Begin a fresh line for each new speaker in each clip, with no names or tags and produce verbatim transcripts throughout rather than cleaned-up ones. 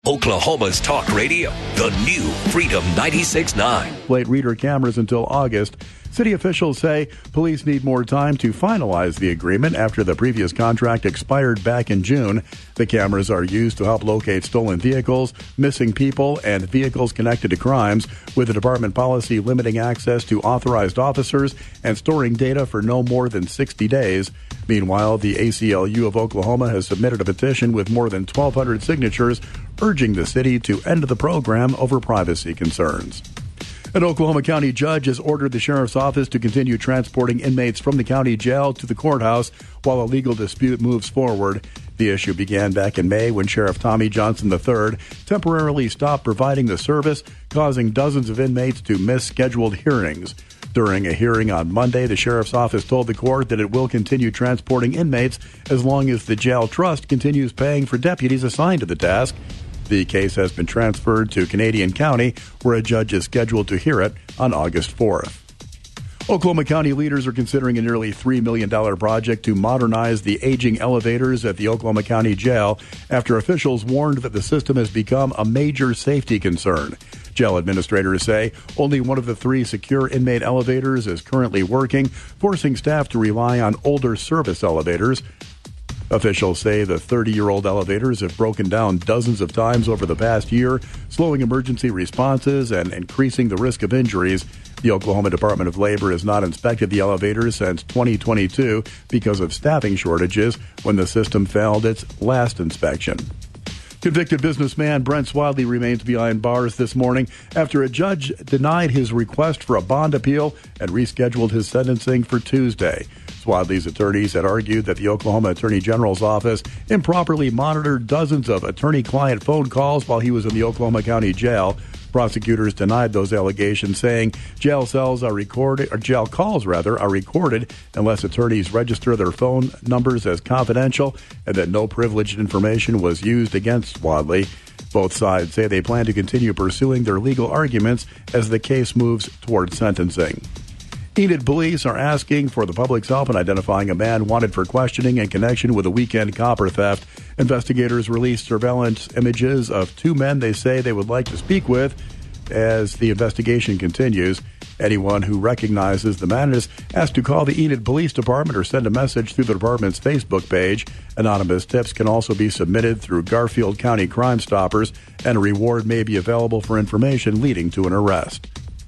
Oklahoma's talk radio, the new Freedom ninety-six point nine.
Plate reader cameras until August. City officials say police need more time to finalize the agreement after the previous contract expired back in June. The cameras are used to help locate stolen vehicles, missing people, and vehicles connected to crimes, with the department policy limiting access to authorized officers and storing data for no more than sixty days. Meanwhile, the A C L U of Oklahoma has submitted a petition with more than twelve hundred signatures urging the city to end the program over privacy concerns. An Oklahoma County judge has ordered the sheriff's office to continue transporting inmates from the county jail to the courthouse while a legal dispute moves forward. The issue began back in May when Sheriff Tommy Johnson the third temporarily stopped providing the service, causing dozens of inmates to miss scheduled hearings. During a hearing on Monday, the sheriff's office told the court that it will continue transporting inmates as long as the jail trust continues paying for deputies assigned to the task. The case has been transferred to Canadian County, where a judge is scheduled to hear it on August fourth. Oklahoma County leaders are considering a nearly three million dollars project to modernize the aging elevators at the Oklahoma County Jail after officials warned that the system has become a major safety concern. Jail administrators say only one of the three secure inmate elevators is currently working, forcing staff to rely on older service elevators. Officials say the thirty-year-old elevators have broken down dozens of times over the past year, slowing emergency responses and increasing the risk of injuries. The Oklahoma Department of Labor has not inspected the elevators since twenty twenty-two because of staffing shortages when the system failed its last inspection. Convicted businessman Brent Swadley remains behind bars this morning after a judge denied his request for a bond appeal and rescheduled his sentencing for Tuesday. Swadley's attorneys had argued that the Oklahoma Attorney General's office improperly monitored dozens of attorney-client phone calls while he was in the Oklahoma County Jail. Prosecutors denied those allegations, saying jail cells are recorded, or jail calls rather, are recorded unless attorneys register their phone numbers as confidential, and that no privileged information was used against Swadley. Both sides say they plan to continue pursuing their legal arguments as the case moves toward sentencing. Enid police are asking for the public's help in identifying a man wanted for questioning in connection with a weekend copper theft. Investigators released surveillance images of two men they say they would like to speak with as the investigation continues. Anyone who recognizes the man is asked to call the Enid Police Department or send a message through the department's Facebook page. Anonymous tips can also be submitted through Garfield County Crime Stoppers, and a reward may be available for information leading to an arrest.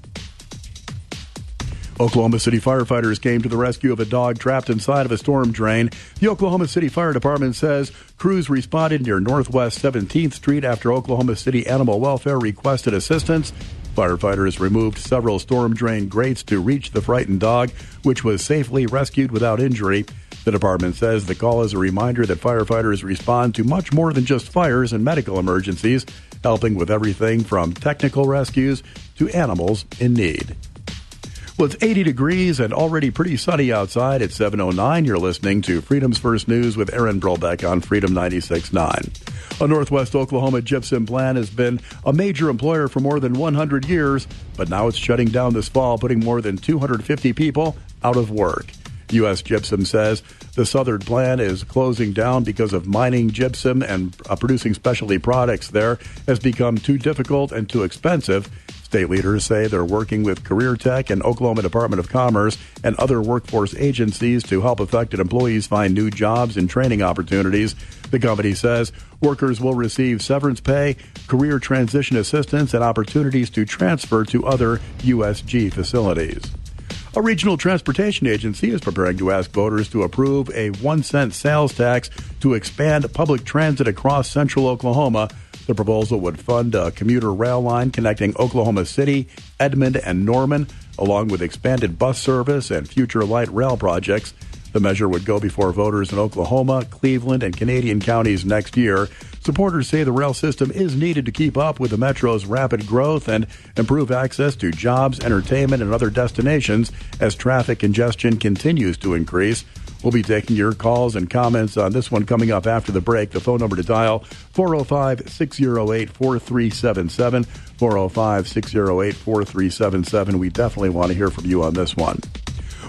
Oklahoma City firefighters came to the rescue of a dog trapped inside of a storm drain. The Oklahoma City Fire Department says crews responded near Northwest seventeenth Street after Oklahoma City Animal Welfare requested assistance. Firefighters removed several storm drain grates to reach the frightened dog, which was safely rescued without injury. The department says the call is a reminder that firefighters respond to much more than just fires and medical emergencies, helping with everything from technical rescues to animals in need. Well, it's eighty degrees and already pretty sunny outside. It's seven oh nine. You're listening to Freedom's First News with Aaron Brolbeck on Freedom ninety-six point nine. A Northwest Oklahoma gypsum plant has been a major employer for more than one hundred years, but now it's shutting down this fall, putting more than two hundred fifty people out of work. U S Gypsum says the southern plant is closing down because of mining gypsum and uh, producing specialty products there has become too difficult and too expensive. State leaders say they're working with Career Tech and Oklahoma Department of Commerce and other workforce agencies to help affected employees find new jobs and training opportunities. The company says workers will receive severance pay, career transition assistance, and opportunities to transfer to other U S G facilities. A regional transportation agency is preparing to ask voters to approve a one cent sales tax to expand public transit across central Oklahoma. The proposal would fund a commuter rail line connecting Oklahoma City, Edmond, and Norman, along with expanded bus service and future light rail projects. The measure would go before voters in Oklahoma, Cleveland, and Canadian counties next year. Supporters say the rail system is needed to keep up with the metro's rapid growth and improve access to jobs, entertainment, and other destinations as traffic congestion continues to increase. We'll be taking your calls and comments on this one coming up after the break. The phone number to dial, four oh five, six oh eight, four three seven seven, four oh five, six oh eight, four three seven seven. We definitely want to hear from you on this one.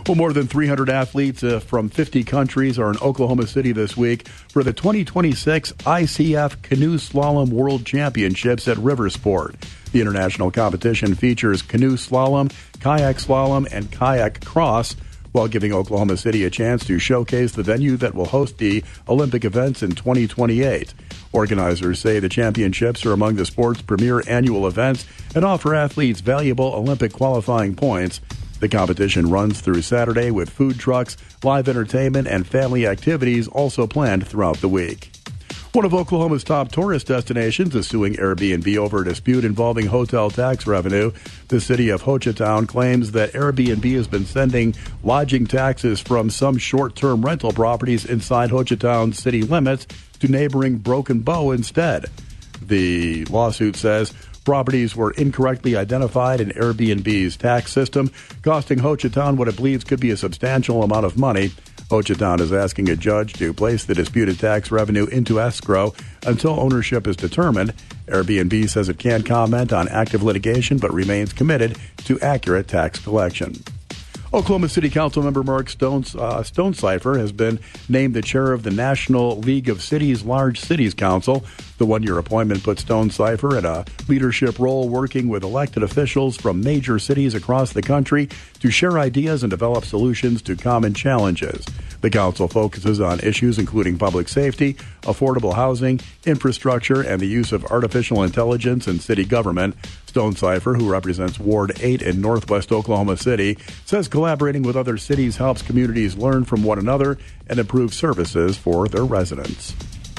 Well, more than three hundred athletes uh, from fifty countries are in Oklahoma City this week for the twenty twenty-six I C F Canoe Slalom World Championships at Riversport. The international competition features canoe slalom, kayak slalom, and kayak cross, while giving Oklahoma City a chance to showcase the venue that will host the Olympic events in twenty twenty-eight. Organizers say the championships are among the sport's premier annual events and offer athletes valuable Olympic qualifying points. The competition runs through Saturday with food trucks, live entertainment, and family activities also planned throughout the week. One of Oklahoma's top tourist destinations is suing Airbnb over a dispute involving hotel tax revenue. The city of Hochatown claims that Airbnb has been sending lodging taxes from some short-term rental properties inside Hochatown city limits to neighboring Broken Bow instead. The lawsuit says properties were incorrectly identified in Airbnb's tax system, costing Hochatown what it believes could be a substantial amount of money. Hochatown is asking a judge to place the disputed tax revenue into escrow until ownership is determined. Airbnb says it can't comment on active litigation but remains committed to accurate tax collection. Oklahoma City Council member Mark Stones, uh, Stonecipher has been named the chair of the National League of Cities Large Cities Council. The one-year appointment puts Stonecipher in a leadership role working with elected officials from major cities across the country to share ideas and develop solutions to common challenges. The council focuses on issues including public safety, affordable housing, infrastructure, and the use of artificial intelligence in city government. Stonecipher, who represents Ward eight in northwest Oklahoma City, says collaborating with other cities helps communities learn from one another and improve services for their residents.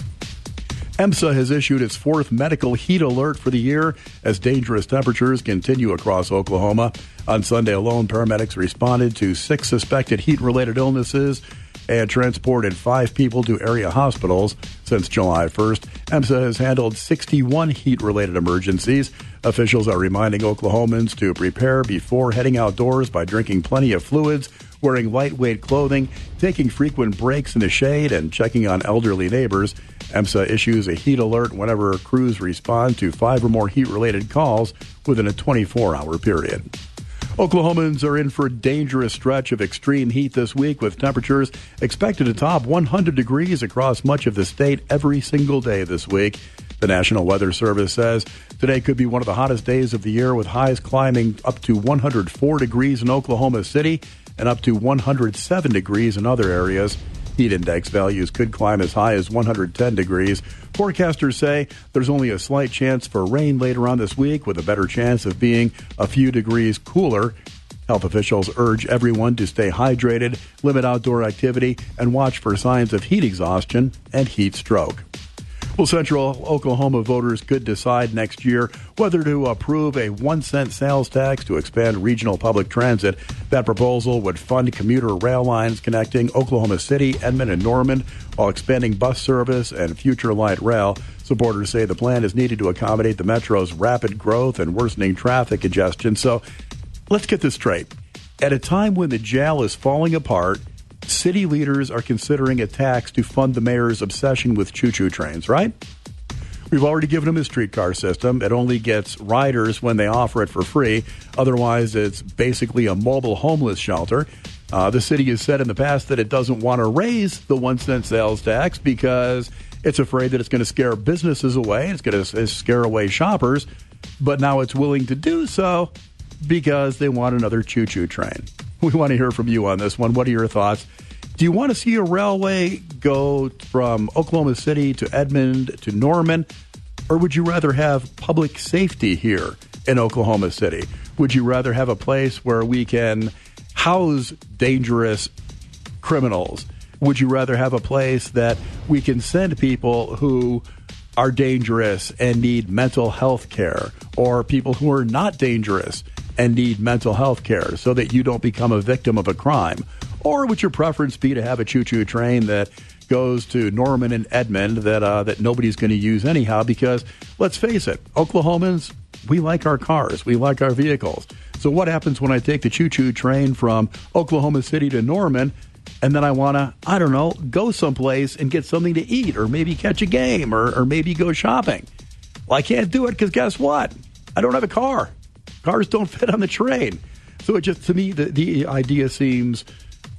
EMSA has issued its fourth medical heat alert for the year as dangerous temperatures continue across Oklahoma. On Sunday alone, paramedics responded to six suspected heat-related illnesses and transported five people to area hospitals. Since July first, EMSA has handled sixty-one heat-related emergencies. Officials are reminding Oklahomans to prepare before heading outdoors by drinking plenty of fluids, wearing lightweight clothing, taking frequent breaks in the shade, and checking on elderly neighbors. EMSA issues a heat alert whenever crews respond to five or more heat-related calls within a twenty-four hour period. Oklahomans are in for a dangerous stretch of extreme heat this week, with temperatures expected to top one hundred degrees across much of the state every single day this week. The National Weather Service says today could be one of the hottest days of the year, with highs climbing up to one hundred four degrees in Oklahoma City and up to one hundred seven degrees in other areas. Heat index values could climb as high as one hundred ten degrees. Forecasters say there's only a slight chance for rain later on this week, with a better chance of being a few degrees cooler. Health officials urge everyone to stay hydrated, limit outdoor activity, and watch for signs of heat exhaustion and heat stroke. Well, Central Oklahoma voters could decide next year whether to approve a one cent sales tax to expand regional public transit. That proposal would fund commuter rail lines connecting Oklahoma City, Edmond, and Norman, while expanding bus service and future light rail. Supporters say the plan is needed to accommodate the Metro's rapid growth and worsening traffic congestion. So let's get this straight. At a time when the jail is falling apart, city leaders are considering a tax to fund the mayor's obsession with choo-choo trains, right? We've already given them a streetcar system. It only gets riders when they offer it for free. Otherwise, it's basically a mobile homeless shelter. Uh, the city has said in the past that it doesn't want to raise the one cent sales tax because it's afraid that it's going to scare businesses away. It's going to scare away shoppers. But now it's willing to do so because they want another choo-choo train. We want to hear from you on this one. What are your thoughts? Do you want to see a railway go from Oklahoma City to Edmond to Norman? Or would you rather have public safety here in Oklahoma City? Would you rather have a place where we can house dangerous criminals? Would you rather have a place that we can send people who are dangerous and need mental health care, or people who are not dangerous and need mental health care so that you don't become a victim of a crime? Or would your preference be to have a choo-choo train that goes to Norman and Edmond that uh, that nobody's going to use anyhow? Because let's face it, Oklahomans, we like our cars. We like our vehicles. So what happens when I take the choo-choo train from Oklahoma City to Norman and then I want to, I don't know, go someplace and get something to eat, or maybe catch a game, or, or maybe go shopping? Well, I can't do it because guess what? I don't have a car. Cars don't fit on the train. So it just, to me, the, the idea seems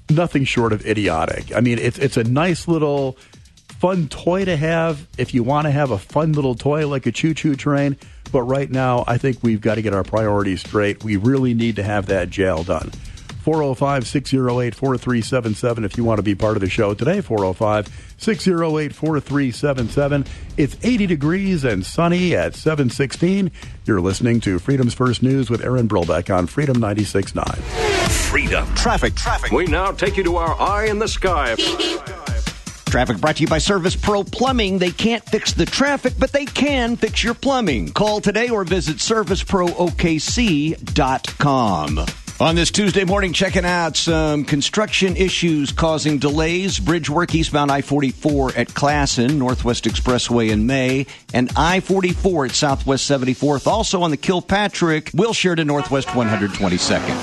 nothing short of idiotic. I mean, it's it's a nice little fun toy to have if you want to have a fun little toy like a choo-choo train. But right now, I think we've got to get our priorities straight. We really need to have that jail done. four oh five, six oh eight, four three seven seven if you want to be part of the show today. four oh five, six oh eight, four three seven seven. It's eighty degrees and sunny at seven sixteen. You're listening to Freedom's First News with Aaron Brillbeck on Freedom ninety-six point nine.
Freedom.
Traffic. Traffic.
We now take you to our eye in the sky.
Traffic brought to you by Service Pro Plumbing. They can't fix the traffic, but they can fix your plumbing. Call today or visit service pro o k c dot com. On this Tuesday morning, checking out some construction issues causing delays. Bridge work eastbound I forty-four at Classen, Northwest Expressway in May, and I forty-four at Southwest seventy-fourth. Also on the Kilpatrick, Wilshire to Northwest one hundred twenty-second.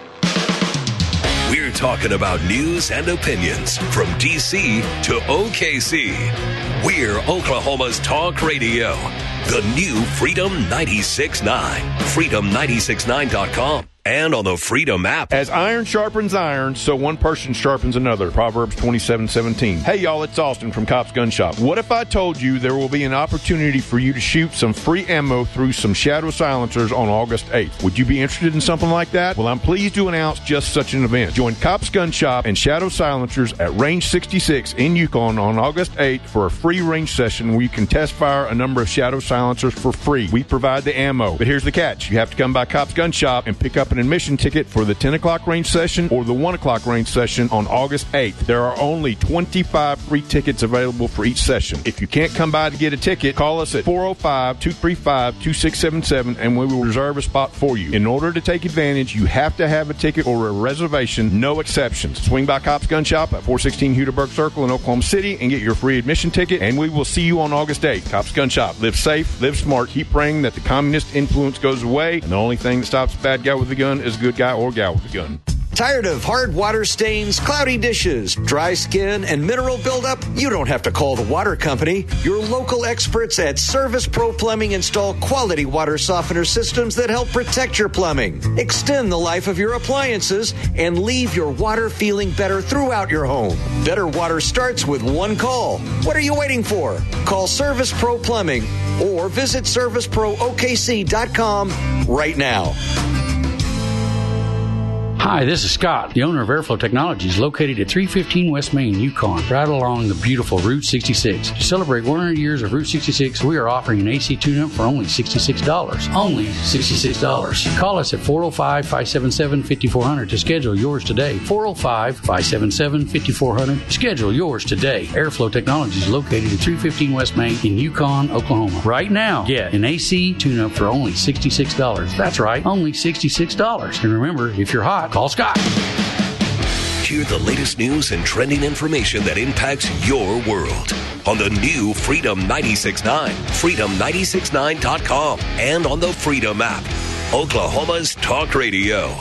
We're talking about news and opinions from D C to O K C. We're Oklahoma's talk radio. The new Freedom ninety-six point nine. freedom nine six nine dot com. And on the Freedom app.
As iron sharpens iron, so one person sharpens another. Proverbs twenty-seven seventeen. Hey, y'all, it's Austin from Cops Gun Shop. What if I told you there will be an opportunity for you to shoot some free ammo through some Shadow silencers on August eighth? Would you be interested in something like that? Well, I'm pleased to announce just such an event. Join Cops Gun Shop and Shadow Silencers at Range sixty-six in Yukon on August eighth for a free range session where you can test fire a number of Shadow silencers for free. We provide the ammo, but here's the catch. You have to come by Cops Gun Shop and pick up an admission ticket for the ten o'clock range session or the one o'clock range session on August eighth. There are only twenty-five free tickets available for each session. If you can't come by to get a ticket, call us at four oh five, two three five, two six seven seven and we will reserve a spot for you. In order to take advantage, you have to have a ticket or a reservation, no exceptions. Swing by Cops Gun Shop at four sixteen Hudaburg Circle in Oklahoma City and get your free admission ticket, and we will see you on August eighth. Cops Gun Shop. Live safe, live smart, keep praying that the communist influence goes away, and the only thing that stops a bad guy with a gun is a good guy or gal with a gun.
Tired of hard water stains, cloudy dishes, dry skin, and mineral buildup? You don't have to call the water company. Your local experts at Service Pro Plumbing install quality water softener systems that help protect your plumbing, extend the life of your appliances, and leave your water feeling better throughout your home. Better water starts with one call. What are you waiting for? Call Service Pro Plumbing or visit service pro o k c dot com right now.
Hi, this is Scott, the owner of Airflow Technologies, located at three fifteen West Main, Yukon, right along the beautiful Route sixty-six. To celebrate one hundred years of Route sixty-six, we are offering an A C tune-up for only sixty-six dollars. Only sixty-six dollars. Call us at four oh five, five seven seven, five four zero zero to schedule yours today. four oh five, five seven seven, five four zero zero. Schedule yours today. Airflow Technologies, located at three fifteen West Main in Yukon, Oklahoma. Right now, get an A C tune-up for only sixty-six dollars. That's right, only sixty-six dollars. And remember, if you're hot, call Scott.
Hear the latest news and trending information that impacts your world on the new Freedom ninety-six point nine, freedom nine six nine dot com, and on the Freedom app, Oklahoma's talk radio.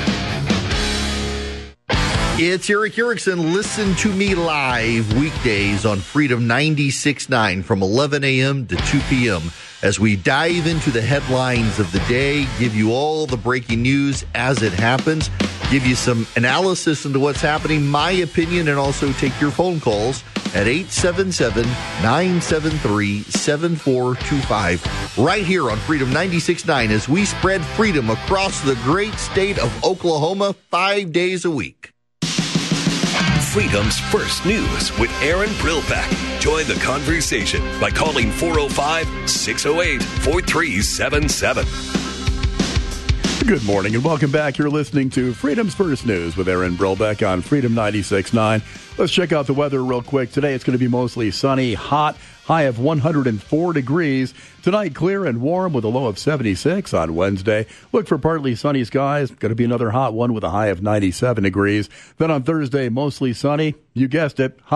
It's Eric Erickson. Listen to me live weekdays on Freedom ninety-six point nine from eleven a.m. to two p.m. as we dive into the headlines of the day, give you all the breaking news as it happens, give you some analysis into what's happening, my opinion, and also take your phone calls at eight seven seven, nine seven three, seven four two five right here on Freedom ninety-six point nine as we spread freedom across the great state of Oklahoma five days a week.
Freedom's First News with Aaron Brillbeck. Join the conversation by calling four oh five, six oh eight, four three seven seven.
Good morning and welcome back. You're listening to Freedom's First News with Aaron Brillbeck on Freedom ninety-six point nine. Let's check out the weather real quick. Today it's going to be mostly sunny, hot, high of one hundred four degrees. Tonight, clear and warm with a low of seventy-six. On Wednesday, look for partly sunny skies. Going to be another hot one with a high of ninety-seven degrees. Then on Thursday, mostly sunny. You guessed it, hot.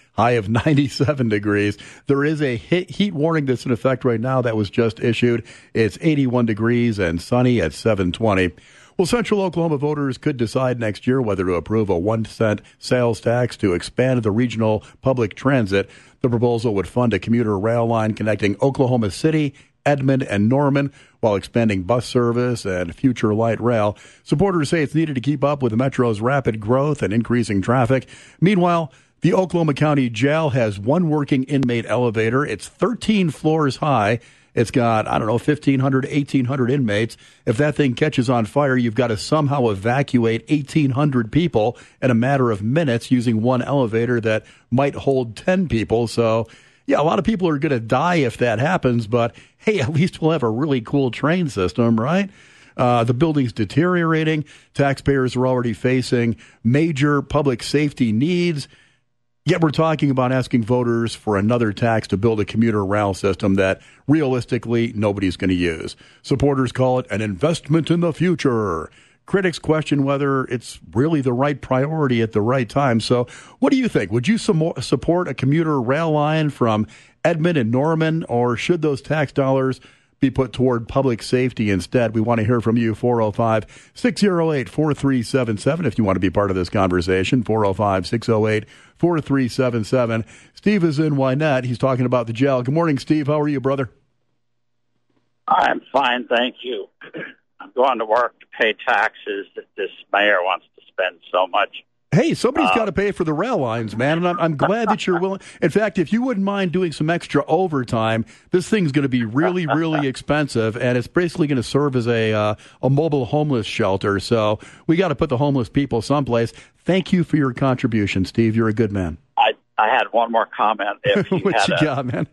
high of ninety-seven degrees. There is a heat warning that's in effect right now that was just issued. It's eighty-one degrees and sunny at seven twenty. Well, Central Oklahoma voters could decide next year whether to approve a one cent sales tax to expand the regional public transit. The proposal would fund a commuter rail line connecting Oklahoma City, Edmond, and Norman while expanding bus service and future light rail. Supporters say it's needed to keep up with the Metro's rapid growth and increasing traffic. Meanwhile, the Oklahoma County Jail has one working inmate elevator. It's thirteen floors high. It's got, I don't know, fifteen hundred, eighteen hundred inmates. If that thing catches on fire, you've got to somehow evacuate eighteen hundred people in a matter of minutes using one elevator that might hold ten people. So, yeah, a lot of people are going to die if that happens, but hey, at least we'll have a really cool train system, right? Uh, the building's deteriorating. Taxpayers are already facing major public safety needs. Yet we're talking about asking voters for another tax to build a commuter rail system that realistically nobody's going to use. Supporters call it an investment in the future. Critics question whether it's really the right priority at the right time. So what do you think? Would you support a commuter rail line from Edmond and Norman, or should those tax dollars be put toward public safety instead? We want to hear from you. four oh five, six oh eight, four three seven seven if you want to be part of this conversation. four oh five, six oh eight, four three seven seven. Steve is in Wynette. He's talking about the jail. Good morning, Steve. How are you, brother?
I'm fine, thank you. I'm going to work to pay taxes that this mayor wants to spend so much.
Hey, somebody's
Uh,
got to pay for the rail lines, man, and I'm, I'm glad that you're willing. In fact, if you wouldn't mind doing some extra overtime, this thing's going to be really, really expensive, and it's basically going to serve as a uh, a mobile homeless shelter. So we got to put the homeless people someplace. Thank you for your contribution, Steve. You're a good man.
I, I had one more comment. If you
what
had
you
a,
got, man?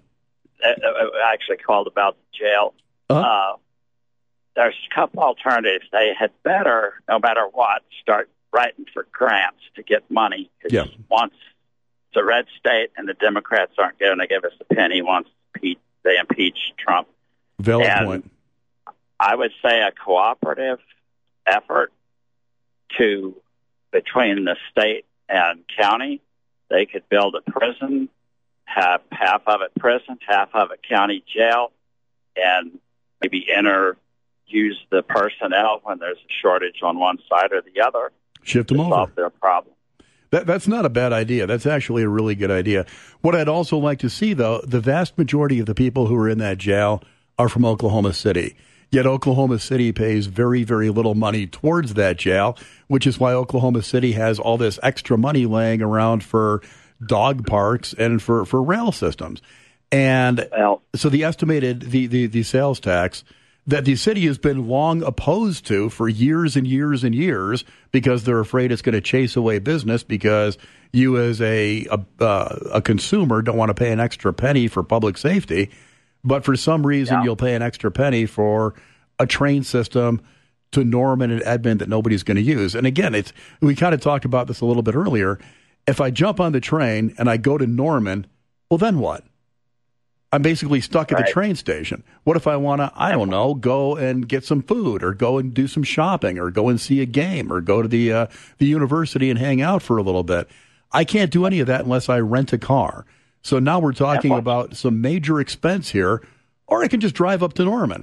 I actually called about the jail.
Uh-huh.
Uh, there's a couple alternatives. They had better, no matter what, start writing for grants to get money. 'Cause
Yeah.
once it's a red state and the Democrats aren't going to give us a penny once they impeach Trump.
Valid
And
point.
I would say a cooperative effort to between the state and county. They could build a prison, have half of it prison, half of it county jail, and maybe enter use the personnel when there's a shortage on one side or the other.
Shift them
to
over.
solve their problem.
That, that's not a bad idea. That's actually a really good idea. What I'd also like to see, though, the vast majority of the people who are in that jail are from Oklahoma City. Yet Oklahoma City pays very, very little money towards that jail, which is why Oklahoma City has all this extra money laying around for dog parks and for, for rail systems. And
Well,
so the estimated, the, the, the sales tax that the city has been long opposed to for years and years and years because they're afraid it's going to chase away business because you as a a, uh, a consumer don't want to pay an extra penny for public safety. But for some reason,
Yeah.
you'll pay an extra penny for a train system to Norman and Edmond that nobody's going to use. And again, it's we kind of talked about this a little bit earlier. If I jump on the train and I go to Norman, well, then what? I'm basically stuck at
Right.
the train station. What if I want to, I don't know, go and get some food or go and do some shopping or go and see a game or go to the uh, the university and hang out for a little bit? I can't do any of that unless I rent a car. So now we're talking
Yeah.
about some major expense here, or I can just drive up to Norman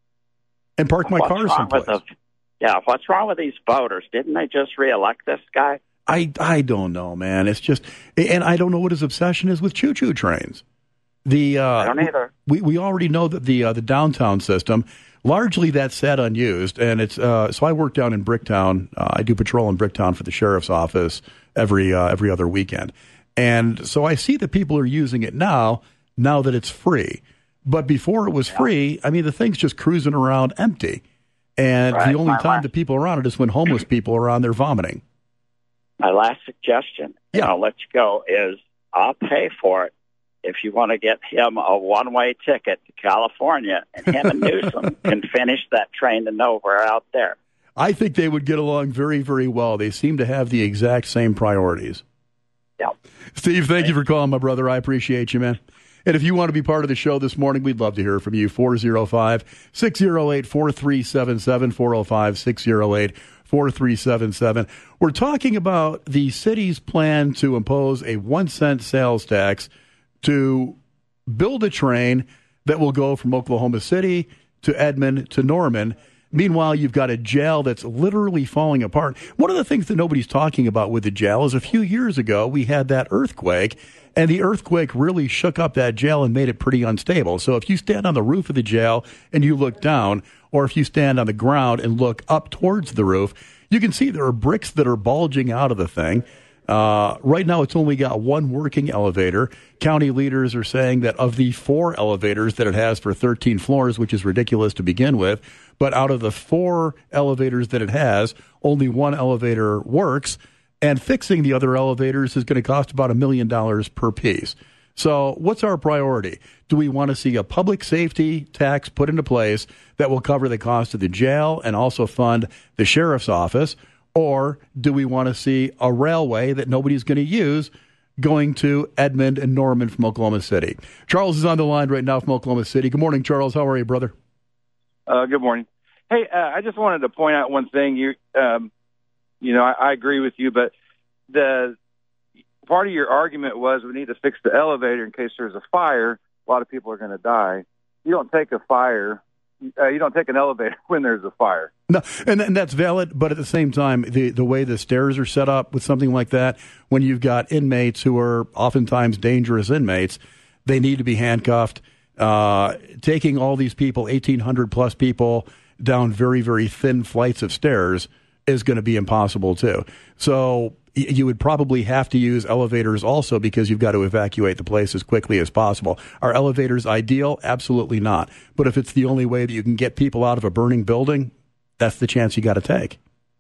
and park my
what's
car
wrong with
someplace.
the, yeah, what's wrong with these voters? Didn't they just reelect this guy?
I, I don't know, man. It's just, and I don't know what his obsession is with choo-choo trains. The uh,
I don't either.
We we already know that the uh, the downtown system largely that's sat unused, and it's uh, so I work down in Bricktown. Uh, I do patrol in Bricktown for the sheriff's office every uh, every other weekend, and so I see that people are using it now. Now that it's free, but before it was
Yeah.
free, I mean the thing's just cruising around empty, and
Right.
the only
My
time
last-
that people are on it is when homeless people are on there vomiting.
My last suggestion,
Yeah.
and I'll let you go, is I'll pay for it if you want to get him a one-way ticket to California, and him and Newsom can finish that train to nowhere out there.
I think they would get along very, very well. They seem to have the exact same priorities.
Yeah.
Steve, thank you for calling, my brother. I appreciate you, man. And if you want to be part of the show this morning, we'd love to hear from you. four oh five, six oh eight, four three seven seven, four oh five, six oh eight, four three seven seven. We're talking about the city's plan to impose a one cent sales tax to build a train that will go from Oklahoma City to Edmond to Norman. Meanwhile, you've got a jail that's literally falling apart. One of the things that nobody's talking about with the jail is a few years ago we had that earthquake, and the earthquake really shook up that jail and made it pretty unstable. So if you stand on the roof of the jail and you look down, or if you stand on the ground and look up towards the roof, you can see there are bricks that are bulging out of the thing. Uh, right now, it's only got one working elevator. County leaders are saying that of the four elevators that it has for thirteen floors, which is ridiculous to begin with, but out of the four elevators that it has, only one elevator works, and fixing the other elevators is going to cost about a million dollars per piece. So what's our priority? Do we want to see a public safety tax put into place that will cover the cost of the jail and also fund the sheriff's office? Or do we want to see a railway that nobody's going to use going to Edmond and Norman from Oklahoma City? Charles is on the line right now from Oklahoma City. Good morning, Charles. How are you, brother?
Uh, good morning. Hey, uh, I just wanted to point out one thing. You, um, you know, I, I agree with you, but the part of your argument was we need to fix the elevator in case there's a fire. A lot of people are going to die. You don't take a fire. Uh, you don't take an elevator when there's a fire.
No, and, and that's valid, but at the same time, the, the way the stairs are set up with something like that, when you've got inmates who are oftentimes dangerous inmates, they need to be handcuffed. Uh, taking all these people, eighteen hundred plus people, down very, very thin flights of stairs is going to be impossible too. So you would probably have to use elevators also because you've got to evacuate the place as quickly as possible. Are elevators ideal? Absolutely not. But if it's the only way that you can get people out of a burning building, that's the chance you got to take.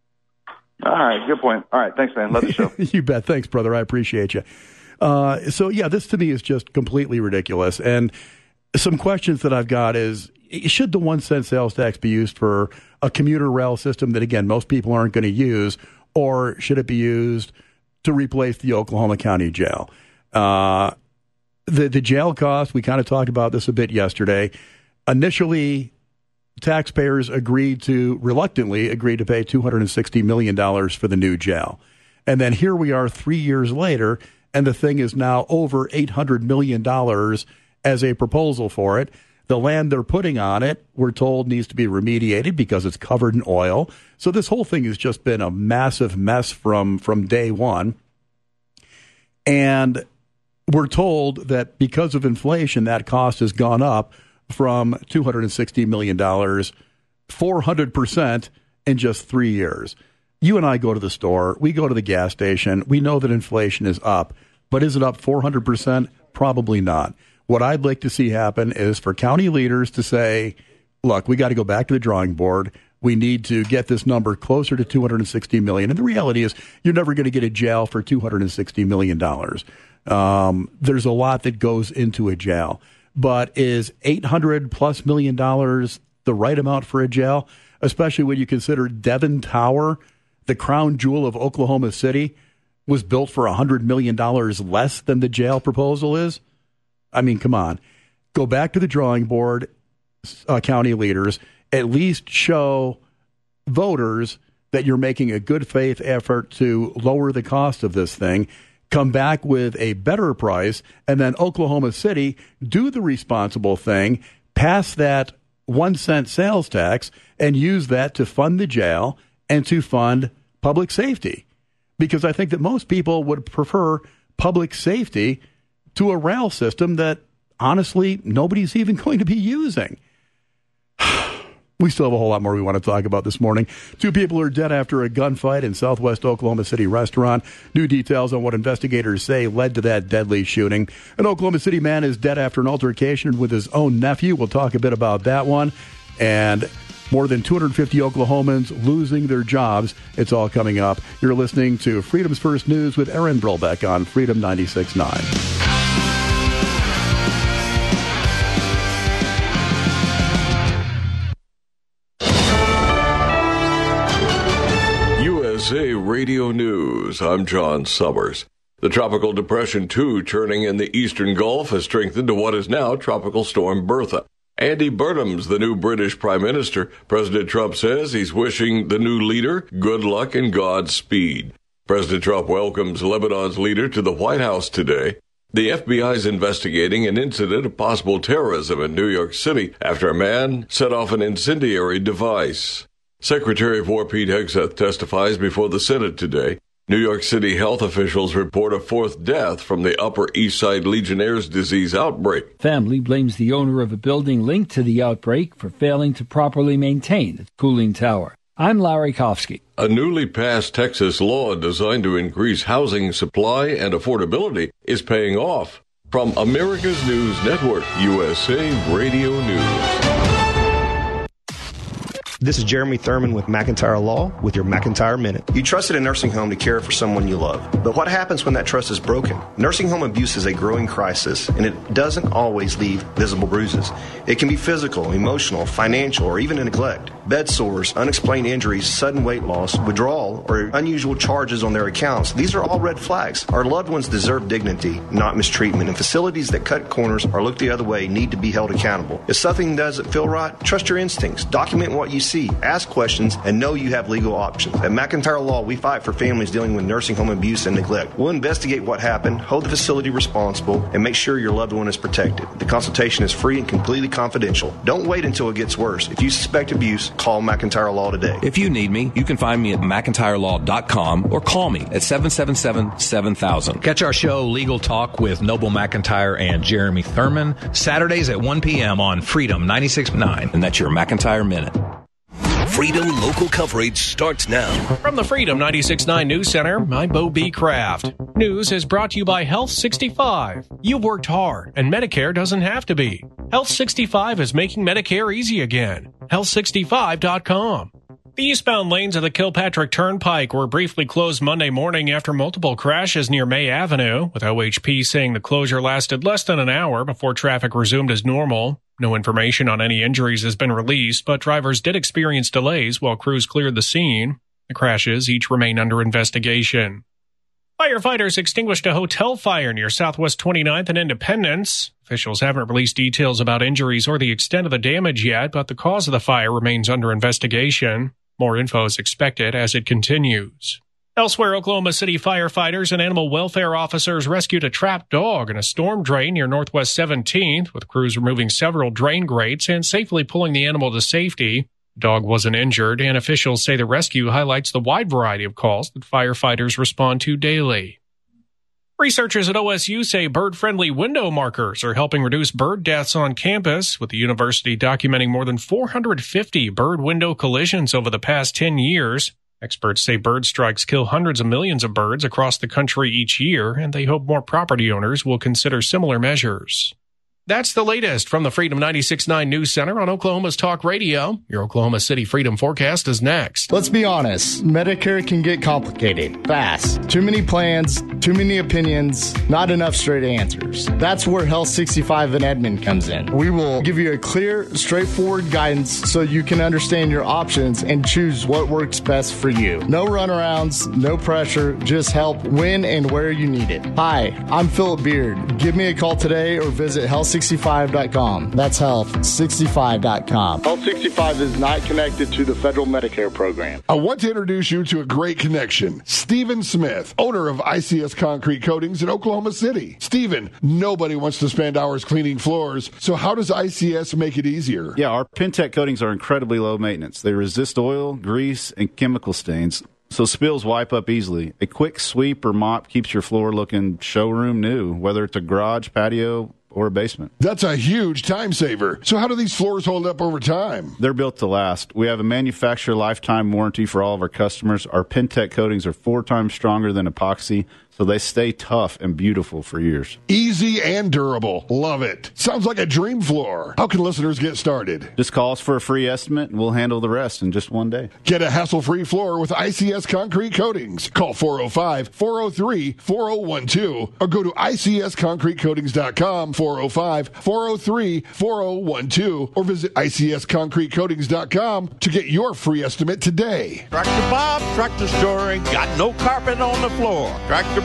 All right, good point. All right, thanks, man. Love the show.
You bet. Thanks, brother. I appreciate you. Uh, so, yeah, this to me is just completely ridiculous. And some questions that I've got is, should the one cent sales tax be used for a commuter rail system that, again, most people aren't going to use, or should it be used to replace the Oklahoma County Jail? Uh, the, the jail cost, we kind of talked about this a bit yesterday. Initially, taxpayers agreed to, reluctantly agreed to pay two hundred sixty million dollars for the new jail. And then here we are three years later, and the thing is now over eight hundred million dollars as a proposal for it. The land they're putting on it, we're told, needs to be remediated because it's covered in oil. So this whole thing has just been a massive mess from, from day one. And we're told that because of inflation, that cost has gone up from two hundred sixty million dollars, four hundred percent in just three years. You and I go to the store, we go to the gas station, we know that inflation is up, but is it up four hundred percent? Probably not. What I'd like to see happen is for county leaders to say, look, we got to go back to the drawing board. We need to get this number closer to two hundred sixty million dollars. And the reality is you're never going to get a jail for two hundred sixty million dollars. Um, there's a lot that goes into a jail. But is eight hundred plus million dollars the right amount for a jail, especially when you consider Devon Tower, the crown jewel of Oklahoma City, was built for one hundred million dollars less than the jail proposal is? I mean, come on. Go back to the drawing board, uh, county leaders. At least show voters that you're making a good faith effort to lower the cost of this thing. Come back with a better price, and then Oklahoma City do the responsible thing, pass that one cent sales tax, and use that to fund the jail and to fund public safety. Because I think that most people would prefer public safety to a rail system that, honestly, nobody's even going to be using. We still have a whole lot more we want to talk about this morning. Two people are dead after a gunfight in Southwest Oklahoma City restaurant. New details on what investigators say led to that deadly shooting. An Oklahoma City man is dead after an altercation with his own nephew. We'll talk a bit about that one. And more than two hundred fifty Oklahomans losing their jobs. It's all coming up. You're listening to Freedom's First News with Aaron Brolbeck on Freedom ninety-six point nine.
U S A Radio News. I'm John Summers. The Tropical Depression two churning in the eastern Gulf has strengthened to what is now Tropical Storm Bertha. Andy Burnham's the new British Prime Minister. President Trump says he's wishing the new leader good luck and Godspeed. President Trump welcomes Lebanon's leader to the White House today. The F B I is investigating an incident of possible terrorism in New York City after a man set off an incendiary device. Secretary of War Pete Hegseth testifies before the Senate today. New York City health officials report a fourth death from the Upper East Side Legionnaire's disease outbreak.
Family blames the owner of a building linked to the outbreak for failing to properly maintain its cooling tower. I'm Larry Kofsky.
A newly passed Texas law designed to increase housing supply and affordability is paying off. From America's News Network, U S A Radio News.
This is Jeremy Thurman with McIntyre Law with your McIntyre Minute. You trusted a nursing home to care for someone you love. But what happens when that trust is broken? Nursing home abuse is a growing crisis, and it doesn't always leave visible bruises. It can be physical, emotional, financial, or even neglect. Bed sores, unexplained injuries, sudden weight loss, withdrawal, or unusual charges on their accounts. These are all red flags. Our loved ones deserve dignity, not mistreatment, and facilities that cut corners or look the other way need to be held accountable. If something doesn't feel right, trust your instincts. Document what you see. Ask questions, and know you have legal options. At McIntyre Law, we fight for families dealing with nursing home abuse and neglect. We'll investigate what happened, hold the facility responsible, and make sure your loved one is protected. The consultation is free and completely confidential. Don't wait until it gets worse. If you suspect abuse, call McIntyre Law today.
If you need me, you can find me at McIntyre Law dot com or call me at seven seven seven, seven thousand.
Catch our show Legal Talk with Noble McIntyre and Jeremy Thurman, Saturdays at one p.m. on Freedom ninety-six point nine.
And that's your McIntyre Minute.
Freedom local coverage starts now.
From the Freedom ninety-six point nine News Center, I'm Bo B. Kraft. News is brought to you by Health sixty-five. You've worked hard, and Medicare doesn't have to be. Health sixty-five is making Medicare easy again. health sixty-five dot com. The eastbound lanes of the Kilpatrick Turnpike were briefly closed Monday morning after multiple crashes near May Avenue, with O H P saying the closure lasted less than an hour before traffic resumed as normal. No information on any injuries has been released, but drivers did experience delays while crews cleared the scene. The crashes each remain under investigation. Firefighters extinguished a hotel fire near Southwest twenty-ninth and Independence. Officials haven't released details about injuries or the extent of the damage yet, but the cause of the fire remains under investigation. More info is expected as it continues. Elsewhere, Oklahoma City firefighters and animal welfare officers rescued a trapped dog in a storm drain near Northwest seventeenth, with crews removing several drain grates and safely pulling the animal to safety. The dog wasn't injured, and officials say the rescue highlights the wide variety of calls that firefighters respond to daily. Researchers at O S U say bird-friendly window markers are helping reduce bird deaths on campus, with the university documenting more than four hundred fifty bird window collisions over the past ten years. Experts say bird strikes kill hundreds of millions of birds across the country each year, and they hope more property owners will consider similar measures. That's the latest from the Freedom ninety-six point nine News Center on Oklahoma's Talk Radio. Your Oklahoma City Freedom Forecast is next.
Let's be honest. Medicare can get complicated fast. Too many plans, too many opinions, not enough straight answers. That's where Health sixty-five in Edmond comes in. We will give you a clear, straightforward guidance so you can understand your options and choose what works best for you. No runarounds, no pressure, just help when and where you need it. Hi, I'm Philip Beard. Give me a call today or visit health sixty-five dot com. That's health sixty-five dot com. Health sixty-five is not connected to the federal Medicare program.
I want to introduce you to a great connection. Stephen Smith, owner of I C S Concrete Coatings in Oklahoma City. Stephen, nobody wants to spend hours cleaning floors, so how does I C S make it easier?
Yeah, our Pentec coatings are incredibly low maintenance. They resist oil, grease, and chemical stains, so spills wipe up easily. A quick sweep or mop keeps your floor looking showroom new, whether it's a garage, patio, or a basement.
That's a huge time saver. So how do these floors hold up over time?
They're built to last. We have a manufacturer lifetime warranty for all of our customers. Our Pentec coatings are four times stronger than epoxy, so they stay tough and beautiful for years.
Easy and durable. Love it. Sounds like a dream floor. How can listeners get started?
Just call us for a free estimate, and we'll handle the rest in just one day.
Get a hassle-free floor with I C S Concrete Coatings. Call four oh five, four oh three, four oh one two or go to I C S concrete coatings dot com, four oh five, four oh three, four oh one two, or visit I C S concrete coatings dot com to get your free estimate today.
Tractor Bob Tractor Store ain't got no carpet on the floor. Tractor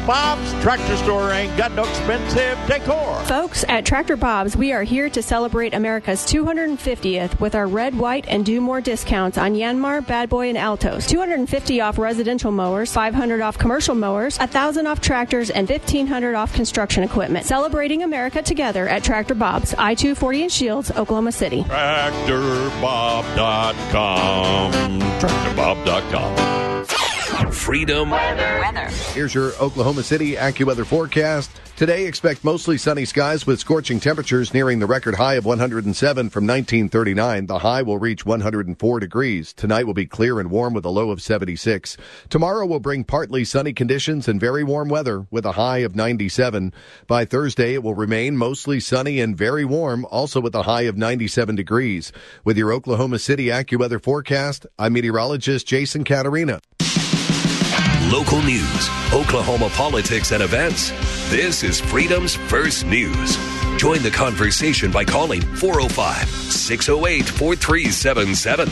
Bob's Tractor Store ain't got no expensive decor.
Folks, at Tractor Bob's, we are here to celebrate America's two hundred fiftieth with our red, white, and do more discounts on Yanmar, Bad Boy, and Altos. two hundred fifty off residential mowers, five hundred off commercial mowers, one thousand off tractors, and fifteen hundred off construction equipment. Celebrating America together at Tractor Bob's, I two forty in Shields, Oklahoma City.
Tractor Bob dot com. Tractor Bob dot com.
Freedom
Weather. Here's your Oklahoma City AccuWeather forecast. Today, expect mostly sunny skies with scorching temperatures nearing the record high of one hundred seven from nineteen thirty-nine. The high will reach one hundred four degrees. Tonight will be clear and warm with a low of seventy-six. Tomorrow will bring partly sunny conditions and very warm weather with a high of ninety-seven. By Thursday, it will remain mostly sunny and very warm, also with a high of ninety-seven degrees. With your Oklahoma City AccuWeather forecast, I'm meteorologist Jason Caterina.
Local news, Oklahoma politics and events. This is Freedom's First News. Join the conversation by calling four oh five, six oh eight, four three seven seven.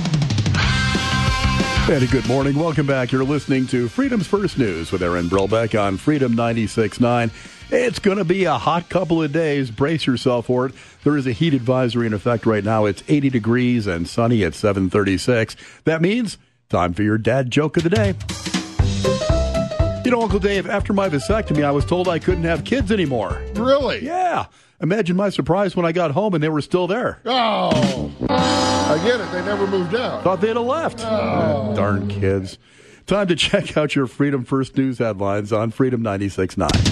And a good morning. Welcome back. You're listening to Freedom's First News with Aaron Brillbeck on Freedom ninety-six point nine. It's going to be a hot couple of days. Brace yourself for it. There is a heat advisory in effect right now. It's eighty degrees and sunny at seven thirty-six. That means time for your dad joke of the day. You know, Uncle Dave, after my vasectomy, I was told I couldn't have kids anymore.
Really?
Yeah. Imagine my surprise when I got home and they were still there.
Oh. I get it. They never moved out.
Thought they'd have left.
Oh.
Darn kids. Time to check out your Freedom First News headlines on Freedom ninety-six point nine.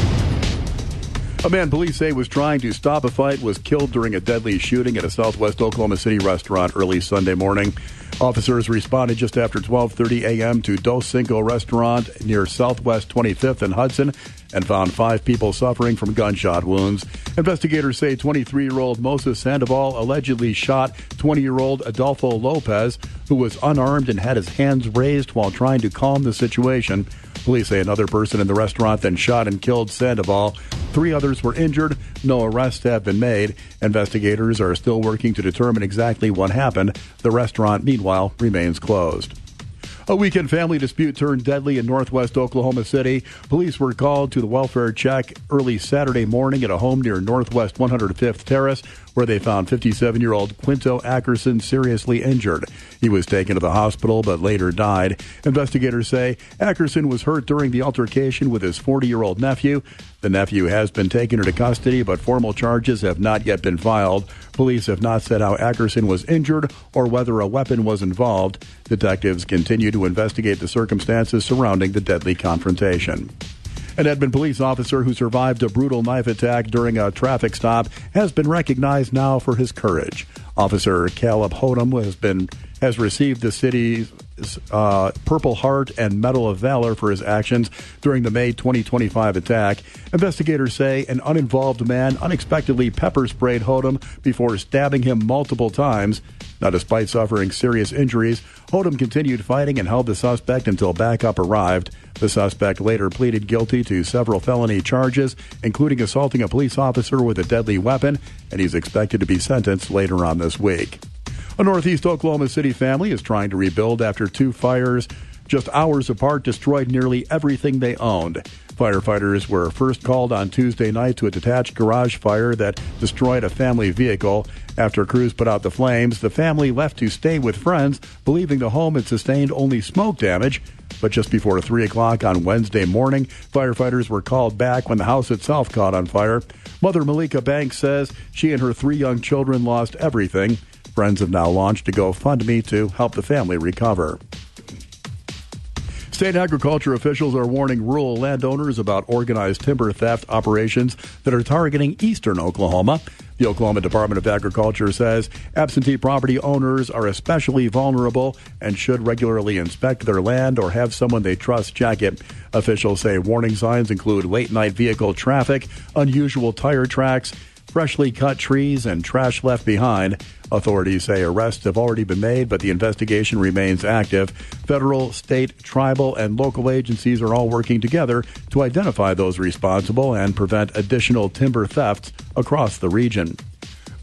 A man police say was trying to stop a fight was killed during a deadly shooting at a southwest Oklahoma City restaurant early Sunday morning. Officers responded just after twelve thirty a.m. to Dos Cinco restaurant near Southwest twenty-fifth and Hudson and found five people suffering from gunshot wounds. Investigators say twenty-three-year-old Moses Sandoval allegedly shot twenty-year-old Adolfo Lopez, who was unarmed and had his hands raised while trying to calm the situation. Police say another person in the restaurant then shot and killed Sandoval. Three others were injured. No arrests have been made. Investigators are still working to determine exactly what happened. The restaurant, meanwhile, remains closed. A weekend family dispute turned deadly in northwest Oklahoma City. Police were called to the welfare check early Saturday morning at a home near Northwest one hundred fifth Terrace, where they found fifty-seven-year-old Quinto Ackerson seriously injured. He was taken to the hospital but later died. Investigators say Ackerson was hurt during the altercation with his forty-year-old nephew. The nephew has been taken into custody, but formal charges have not yet been filed. Police have not said how Ackerson was injured or whether a weapon was involved. Detectives continue to investigate the circumstances surrounding the deadly confrontation. An Edmond police officer who survived a brutal knife attack during a traffic stop has been recognized now for his courage. Officer Caleb Hodum has been has received the city's uh, Purple Heart and Medal of Valor for his actions during the May twenty twenty-five attack. Investigators say an uninvolved man unexpectedly pepper sprayed Hodum before stabbing him multiple times. Now, despite suffering serious injuries, Hodum continued fighting and held the suspect until backup arrived. The suspect later pleaded guilty to several felony charges, including assaulting a police officer with a deadly weapon, and he's expected to be sentenced later on this week. A northeast Oklahoma City family is trying to rebuild after two fires just hours apart destroyed nearly everything they owned. Firefighters were first called on Tuesday night to a detached garage fire that destroyed a family vehicle. After crews put out the flames, the family left to stay with friends, believing the home had sustained only smoke damage. But just before three o'clock on Wednesday morning, firefighters were called back when the house itself caught on fire. Mother Malika Banks says she and her three young children lost everything. Friends have now launched a GoFundMe to help the family recover. State agriculture officials are warning rural landowners about organized timber theft operations that are targeting eastern Oklahoma. The Oklahoma Department of Agriculture says absentee property owners are especially vulnerable and should regularly inspect their land or have someone they trust check it. Officials say warning signs include late-night vehicle traffic, unusual tire tracks, freshly cut trees, and trash left behind. Authorities say arrests have already been made, but the investigation remains active. Federal, state, tribal, and local agencies are all working together to identify those responsible and prevent additional timber thefts across the region.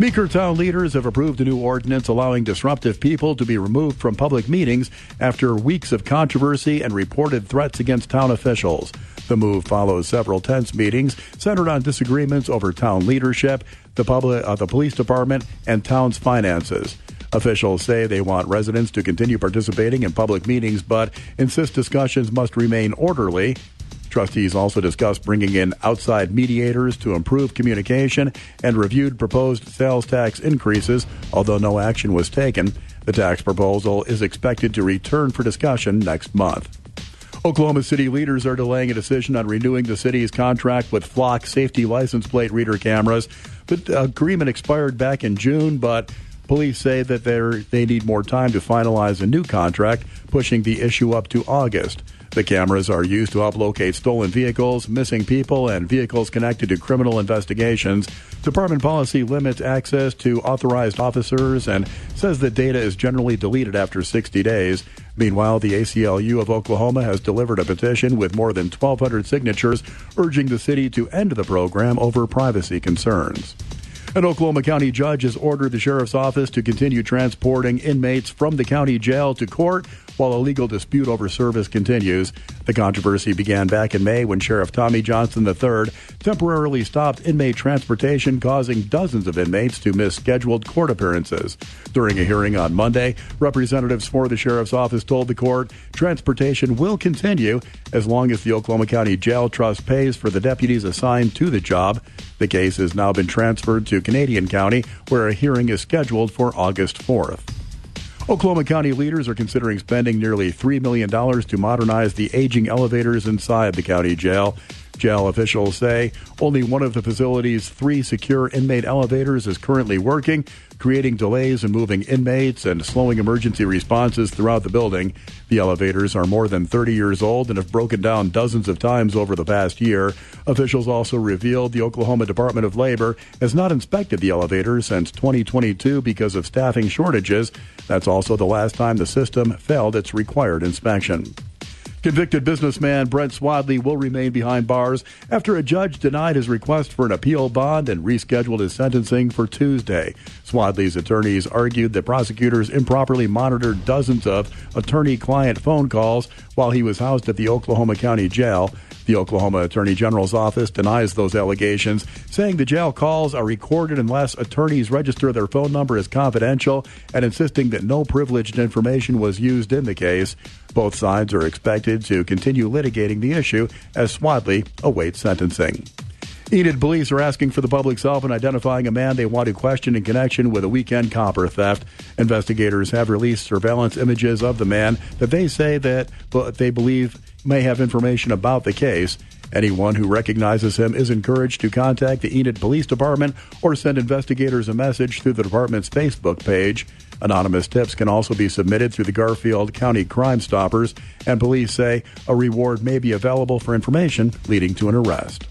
Meekertown leaders have approved a new ordinance allowing disruptive people to be removed from public meetings after weeks of controversy and reported threats against town officials. The move follows several tense meetings centered on disagreements over town leadership, the public, uh, the police department, and town's finances. Officials say they want residents to continue participating in public meetings, but insist discussions must remain orderly. Trustees also discussed bringing in outside mediators to improve communication and reviewed proposed sales tax increases, although no action was taken. The tax proposal is expected to return for discussion next month. Oklahoma City leaders are delaying a decision on renewing the city's contract with Flock safety license plate reader cameras. The agreement expired back in June, but police say that they need more time to finalize a new contract, pushing the issue up to August. The cameras are used to help locate stolen vehicles, missing people, and vehicles connected to criminal investigations. Department policy limits access to authorized officers and says that data is generally deleted after sixty days. Meanwhile, the A C L U of Oklahoma has delivered a petition with more than twelve hundred signatures urging the city to end the program over privacy concerns. An Oklahoma County judge has ordered the sheriff's office to continue transporting inmates from the county jail to court while a legal dispute over service continues. The controversy began back in May when Sheriff Tommy Johnson the third temporarily stopped inmate transportation, causing dozens of inmates to miss scheduled court appearances. During a hearing on Monday, representatives for the sheriff's office told the court transportation will continue as long as the Oklahoma County Jail Trust pays for the deputies assigned to the job. The case has now been transferred to Canadian County, where a hearing is scheduled for August fourth. Oklahoma County leaders are considering spending nearly three million dollars to modernize the aging elevators inside the county jail. Jail officials say only one of the facility's three secure inmate elevators is currently working, creating delays in moving inmates and slowing emergency responses throughout the building. The elevators are more than thirty years old and have broken down dozens of times over the past year. Officials also revealed the Oklahoma Department of Labor has not inspected the elevators since twenty twenty-two because of staffing shortages. That's also the last time the system failed its required inspection. Convicted businessman Brent Swadley will remain behind bars after a judge denied his request for an appeal bond and rescheduled his sentencing for Tuesday. Swadley's attorneys argued that prosecutors improperly monitored dozens of attorney-client phone calls while he was housed at the Oklahoma County Jail. The Oklahoma Attorney General's office denies those allegations, saying the jail calls are recorded unless attorneys register their phone number as confidential and insisting that no privileged information was used in the case. Both sides are expected to continue litigating the issue as Swadley awaits sentencing. Enid police are asking for the public's help in identifying a man they want to question in connection with a weekend copper theft. Investigators have released surveillance images of the man that they say that they believe may have information about the case. Anyone who recognizes him is encouraged to contact the Enid Police Department or send investigators a message through the department's Facebook page. Anonymous tips can also be submitted through the Garfield County Crime Stoppers, and police say a reward may be available for information leading to an arrest.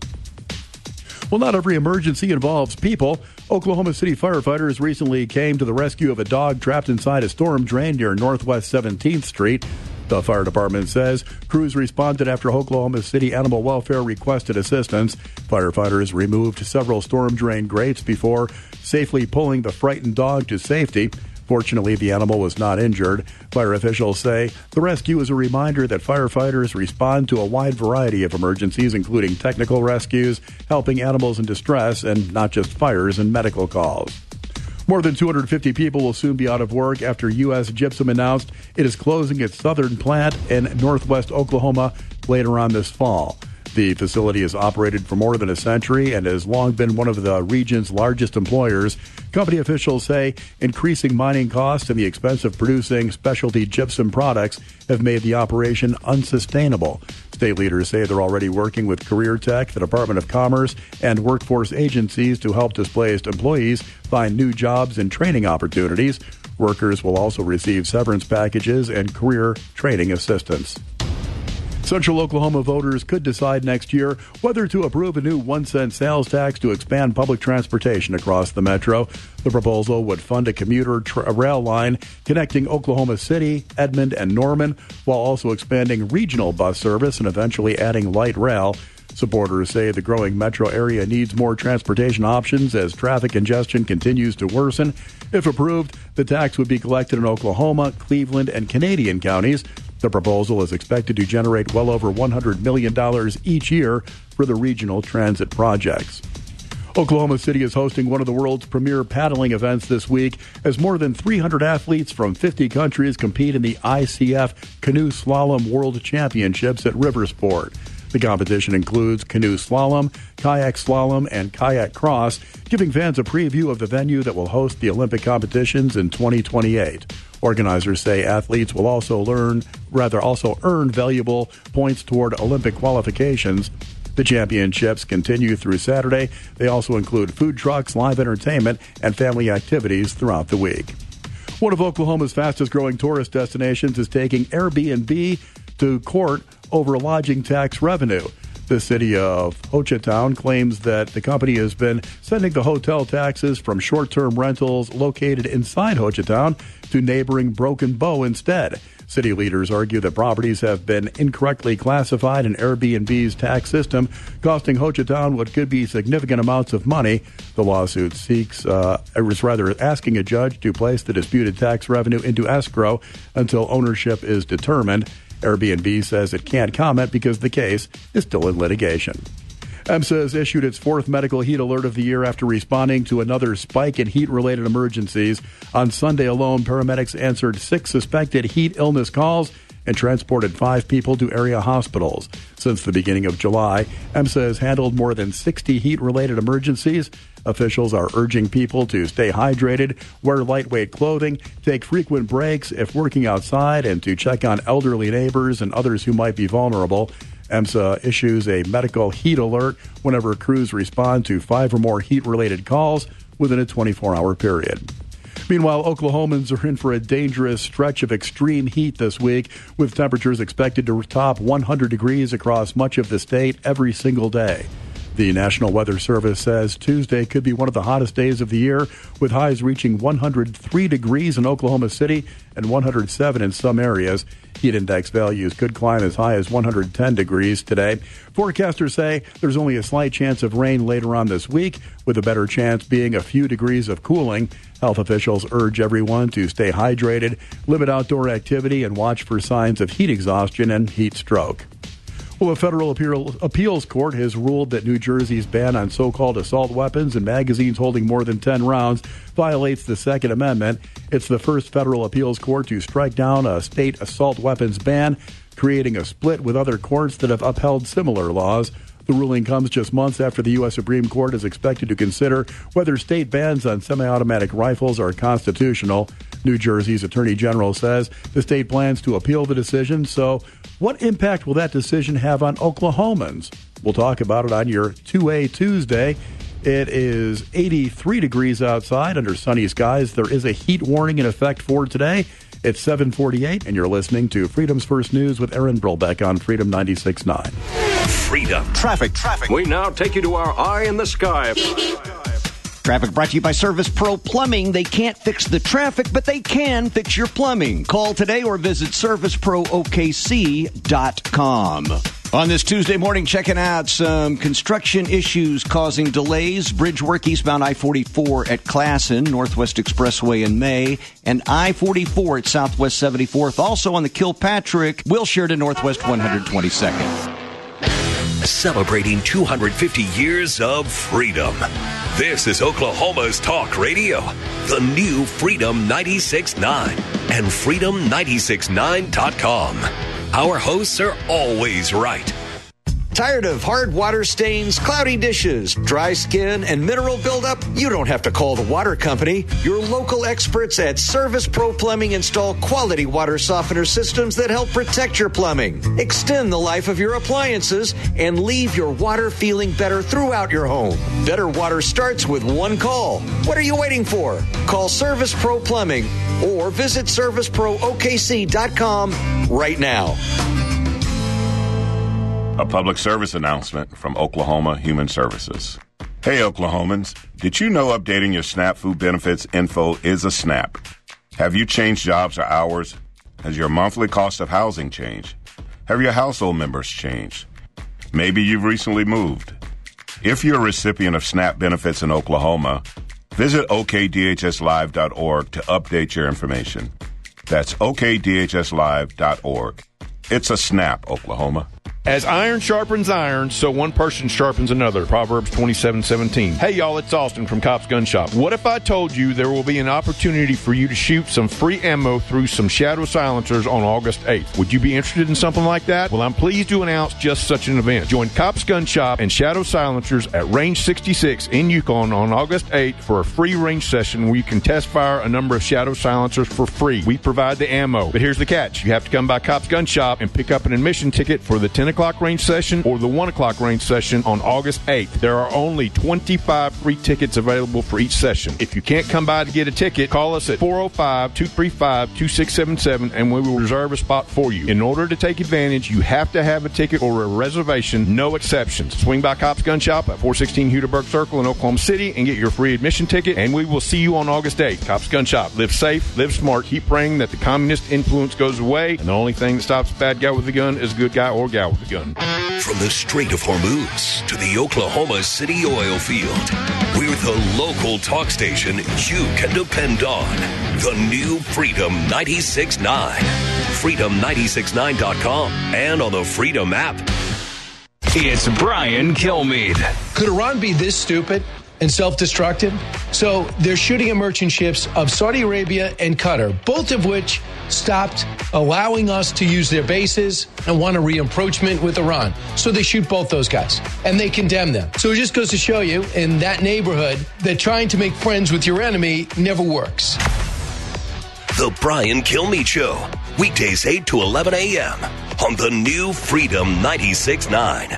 Well, not every emergency involves people. Oklahoma City firefighters recently came to the rescue of a dog trapped inside a storm drain near Northwest seventeenth Street. The fire department says crews responded after Oklahoma City Animal Welfare requested assistance. Firefighters removed several storm drain grates before safely pulling the frightened dog to safety. Fortunately, the animal was not injured. Fire officials say the rescue is a reminder that firefighters respond to a wide variety of emergencies, including technical rescues, helping animals in distress, and not just fires and medical calls. More than two hundred fifty people will soon be out of work after U S Gypsum announced it is closing its southern plant in northwest Oklahoma later on this fall. The facility has operated for more than a century and has long been one of the region's largest employers. Company officials say increasing mining costs and the expense of producing specialty gypsum products have made the operation unsustainable. State leaders say they're already working with Career Tech, the Department of Commerce, and workforce agencies to help displaced employees find new jobs and training opportunities. Workers will also receive severance packages and career training assistance. Central Oklahoma voters could decide next year whether to approve a new one-cent sales tax to expand public transportation across the metro. The proposal would fund a commuter tra- rail line connecting Oklahoma City, Edmond, and Norman, while also expanding regional bus service and eventually adding light rail. Supporters say the growing metro area needs more transportation options as traffic congestion continues to worsen. If approved, the tax would be collected in Oklahoma, Cleveland, and Canadian counties. The proposal is expected to generate well over one hundred million dollars each year for the regional transit projects. Oklahoma City is hosting one of the world's premier paddling events this week as more than three hundred athletes from fifty countries compete in the I C F Canoe Slalom World Championships at Riversport. The competition includes canoe slalom, kayak slalom, and kayak cross, giving fans a preview of the venue that will host the Olympic competitions in twenty twenty-eight. Organizers say athletes will also learn, rather also earn valuable points toward Olympic qualifications. The championships continue through Saturday. They also include food trucks, live entertainment, and family activities throughout the week. One of Oklahoma's fastest-growing tourist destinations is taking Airbnb to court over lodging tax revenue. The city of Hochatown claims that the company has been sending the hotel taxes from short-term rentals located inside Hochatown to neighboring Broken Bow instead. City leaders argue that properties have been incorrectly classified in Airbnb's tax system, costing Hochatown what could be significant amounts of money. The lawsuit seeks, uh, is rather asking a judge to place the disputed tax revenue into escrow until ownership is determined. Airbnb says it can't comment because the case is still in litigation. EMSA has issued its fourth medical heat alert of the year after responding to another spike in heat-related emergencies. On Sunday alone, paramedics answered six suspected heat illness calls and transported five people to area hospitals. Since the beginning of July, EMSA has handled more than sixty heat-related emergencies. Officials are urging people to stay hydrated, wear lightweight clothing, take frequent breaks if working outside, and to check on elderly neighbors and others who might be vulnerable. EMSA issues a medical heat alert whenever crews respond to five or more heat-related calls within a twenty-four hour period. Meanwhile, Oklahomans are in for a dangerous stretch of extreme heat this week, with temperatures expected to top one hundred degrees across much of the state every single day. The National Weather Service says Tuesday could be one of the hottest days of the year, with highs reaching one hundred three degrees in Oklahoma City and one hundred seven in some areas. Heat index values could climb as high as one hundred ten degrees today. Forecasters say there's only a slight chance of rain later on this week, with a better chance being a few degrees of cooling. Health officials urge everyone to stay hydrated, limit outdoor activity, and watch for signs of heat exhaustion and heat stroke. Well, a federal appeal, appeals court has ruled that New Jersey's ban on so-called assault weapons and magazines holding more than ten rounds violates the Second Amendment. It's the first federal appeals court to strike down a state assault weapons ban, creating a split with other courts that have upheld similar laws. The ruling comes just months after the U S Supreme Court is expected to consider whether state bans on semi-automatic rifles are constitutional. New Jersey's Attorney General says the state plans to appeal the decision, so what impact will that decision have on Oklahomans? We'll talk about it on your two A Tuesday. It is eighty-three degrees outside under sunny skies. There is a heat warning in effect for today. It's seven forty-eight, and you're listening to Freedom's First News with Aaron Brillbeck on Freedom ninety-six point nine.
Freedom. Traffic. Traffic.
We now take you to our eye in the sky.
Traffic brought to you by Service Pro Plumbing. They can't fix the traffic, but they can fix your plumbing. Call today or visit service pro o k c dot com. On this Tuesday morning, checking out some construction issues causing delays. Bridge work eastbound I forty-four at Classen, Northwest Expressway in May, and I forty-four at Southwest seventy-fourth. Also on the Kilpatrick, Wilshire to Northwest one hundred twenty-second.
Celebrating two hundred fifty years of freedom. This is Oklahoma's Talk Radio, the new Freedom ninety-six point nine and freedom ninety-six point nine dot com. Our hosts are always right.
Tired of hard water stains, cloudy dishes, dry skin, and mineral buildup? You don't have to call the water company. Your local experts at Service Pro Plumbing install quality water softener systems that help protect your plumbing, extend the life of your appliances, and leave your water feeling better throughout your home. Better water starts with one call. What are you waiting for? Call Service Pro Plumbing or visit service pro o k c dot com right now.
A public service announcement from Oklahoma Human Services. Hey, Oklahomans, did you know updating your SNAP food benefits info is a snap? Have you changed jobs or hours? Has your monthly cost of housing changed? Have your household members changed? Maybe you've recently moved. If you're a recipient of SNAP benefits in Oklahoma, visit O K D H S live dot org to update your information. That's O K D H S live dot org. It's a SNAP, Oklahoma.
As iron sharpens iron, so one person sharpens another. Proverbs twenty-seven seventeen. Hey, y'all, it's Austin from Cops Gun Shop. What if I told you there will be an opportunity for you to shoot some free ammo through some Shadow silencers on August eighth? Would you be interested in something like that? Well, I'm pleased to announce just such an event. Join Cops Gun Shop and Shadow Silencers at Range sixty-six in Yukon on August eighth for a free range session where you can test fire a number of Shadow silencers for free. We provide the ammo. But here's the catch. You have to come by Cops Gun Shop and pick up an admission ticket for the ten o'clock range session or the one o'clock range session on August eighth. There are only twenty-five free tickets available for each session. If you can't come by to get a ticket, call us at four oh five, two three five, two six seven seven and we will reserve a spot for you. In order to take advantage, you have to have a ticket or a reservation, no exceptions. Swing by Cops Gun Shop at four sixteen Huderberg Circle in Oklahoma City and get your free admission ticket, and we will see you on August eighth. Cops Gun Shop. Live safe, live smart, keep praying that the communist influence goes away, and the only thing that stops a bad guy with a gun is a good guy or gal with a gun.
From the Strait of Hormuz to the Oklahoma City oil field, we're the local talk station you can depend on. The new Freedom ninety-six point nine. freedom nine six nine dot com and on the Freedom app.
It's Brian Kilmeade.
Could Iran be this stupid and self-destructive? So they're shooting at merchant ships of Saudi Arabia and Qatar, both of which stopped allowing us to use their bases and want a re-approachment with Iran. So they shoot both those guys and they condemn them. So it just goes to show you in that neighborhood that trying to make friends with your enemy never works.
The Brian Kilmeade Show, weekdays eight to eleven a.m. on the new Freedom ninety-six point nine.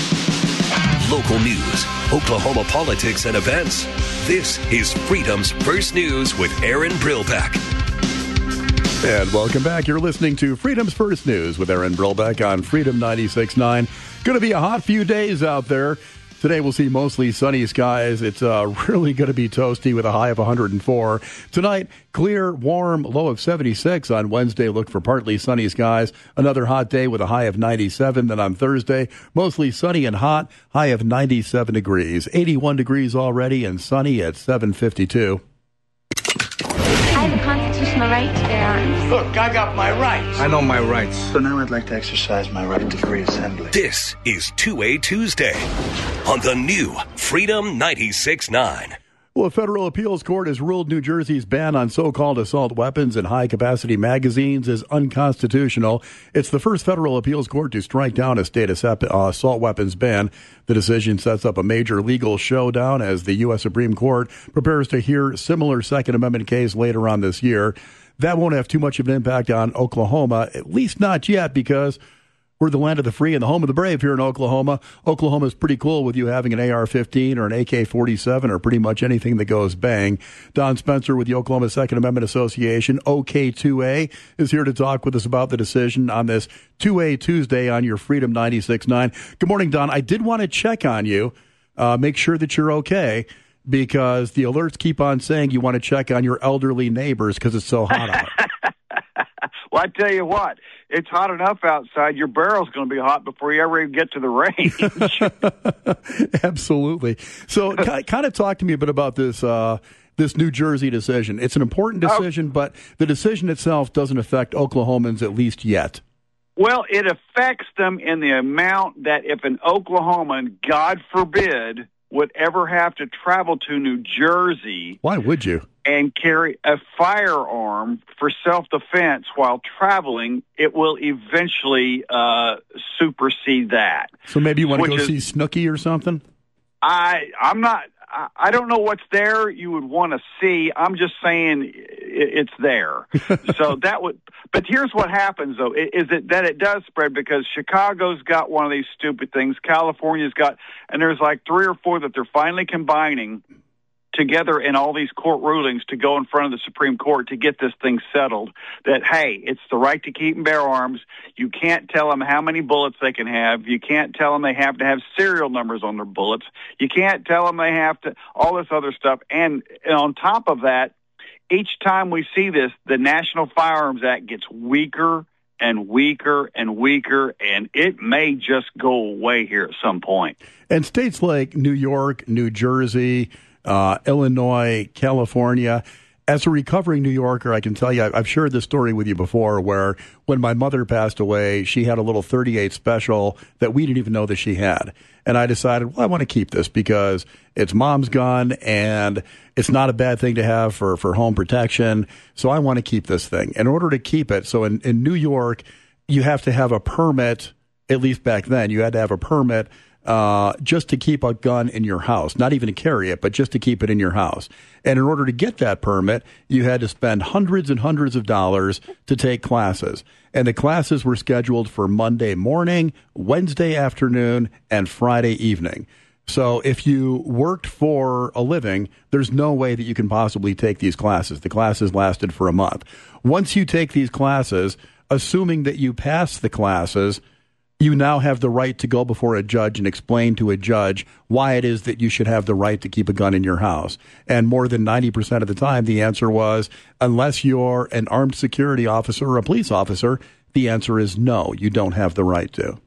Local news, Oklahoma politics and events. This is Freedom's First News with Aaron Brilbeck.
And welcome back. You're listening to Freedom's First News with Aaron Brilbeck on Freedom ninety-six point nine. Going to be a hot few days out there. Today we'll see mostly sunny skies. It's uh, really going to be toasty with a high of one hundred four. Tonight, clear, warm, low of seventy-six. On Wednesday, look for partly sunny skies. Another hot day with a high of ninety-seven. Then on Thursday, mostly sunny and hot, high of ninety-seven degrees. eighty-one degrees already and sunny at seven fifty-two.
I have a constitutional right to bear arms.
Look, I got my rights. I know my rights. So now I'd like to exercise my right to free assembly.
This is two A Tuesday on the new Freedom ninety-six point nine.
Well, a federal appeals court has ruled New Jersey's ban on so-called assault weapons and high-capacity magazines is unconstitutional. It's the first federal appeals court to strike down a state assault weapons ban. The decision sets up a major legal showdown as the U S Supreme Court prepares to hear similar Second Amendment case later on this year. That won't have too much of an impact on Oklahoma, at least not yet, because we're the land of the free and the home of the brave here in Oklahoma. Oklahoma's pretty cool with you having an A R fifteen or an A K forty-seven or pretty much anything that goes bang. Don Spencer with the Oklahoma Second Amendment Association, O K two A, is here to talk with us about the decision on this two A Tuesday on your Freedom ninety-six point nine. Good morning, Don. I did want to check on you, uh, make sure that you're okay, because the alerts keep on saying you want to check on your elderly neighbors because it's so hot out.
Well, I tell you what, it's hot enough outside. Your barrel's going to be hot before you ever even get to the range.
Absolutely. So kind of talk to me a bit about this uh, this New Jersey decision. It's an important decision, oh. but the decision itself doesn't affect Oklahomans, at least yet.
Well, it affects them in the amount that if an Oklahoman, God forbid, would ever have to travel to New Jersey.
Why would you?
And carry a firearm for self-defense while traveling, it will eventually uh, supersede that.
So maybe you want to go
is, see
Snooki or something?
I, I'm not... I don't know what's there you would want to see. I'm just saying it's there. So that would, but here's what happens though, is it that it does spread because Chicago's got one of these stupid things. California's got, and there's like three or four that they're finally combining together in all these court rulings to go in front of the Supreme Court to get this thing settled that, hey, it's the right to keep and bear arms. You can't tell them how many bullets they can have. You can't tell them they have to have serial numbers on their bullets. You can't tell them they have to, all this other stuff. And, and on top of that, each time we see this, the National Firearms Act gets weaker
and weaker and weaker, and it may just go away here at some point.
And states like New York, New Jersey, uh, Illinois, California, as a recovering New Yorker, I can tell you, I've shared this story with you before where when my mother passed away, she had a little thirty-eight special that we didn't even know that she had. And I decided, well, I want to keep this because it's mom's gun and it's not a bad thing to have for, for home protection. So I want to keep this thing. In order to keep it, so in, in New York, you have to have a permit, at least back then, you had to have a permit Uh, just to keep a gun in your house, not even to carry it, but just to keep it in your house. And in order to get that permit, you had to spend hundreds and hundreds of dollars to take classes. And the classes were scheduled for Monday morning, Wednesday afternoon, and Friday evening. So if you worked for a living, there's no way that you can possibly take these classes. The classes lasted for a month. Once you take these classes, assuming that you pass the classes, you now have the right to go before a judge and explain to a judge why it is that you should have the right to keep a gun in your house. And more than ninety percent of the time, the answer was, unless you're an armed security officer or a police officer, the answer is no, you don't have the right to.